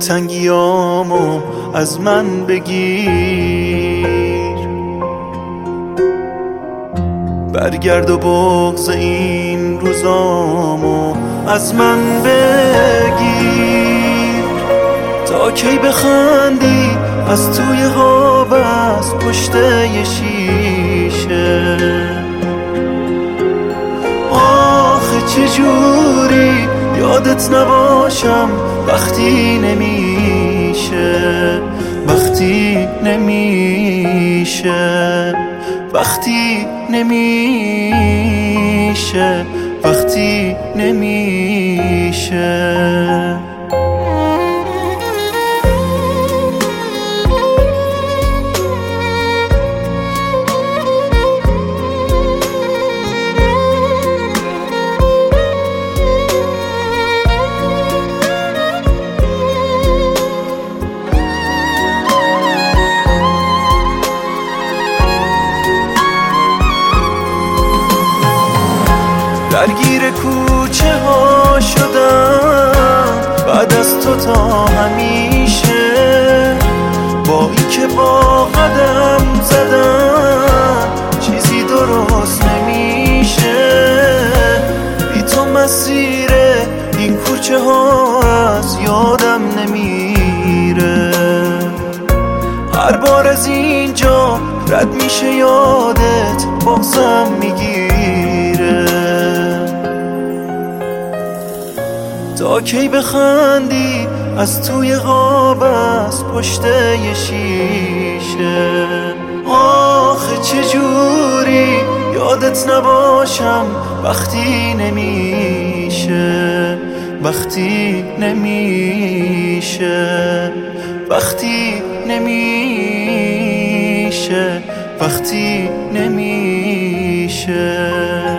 تنگیامو از من بگیر، برگرد و بغض این روزامو از من بگیر. تا کی بخندی از توی خواب، از پشت یه شیشه؟ آخه چجوری یادت نباشم وقتی نمیشه، وقتی نمیشه، وقتی نمیشه، وقتی نمیشه. درگیر کوچه ها شدم بعد از تو تا همیشه، با این که با قدم زدم چیزی درست نمیشه. بی تو مسیر این کوچه ها از یادم نمیره، هر بار از اینجا رد میشه یادت بغضم میگیره. تا کی بخندی از توی خواب، از پشت یه شیشه؟ آخه چجوری یادت نباشم وقتی نمیشه، وقتی نمیشه، وقتی نمیشه، وقتی نمیشه.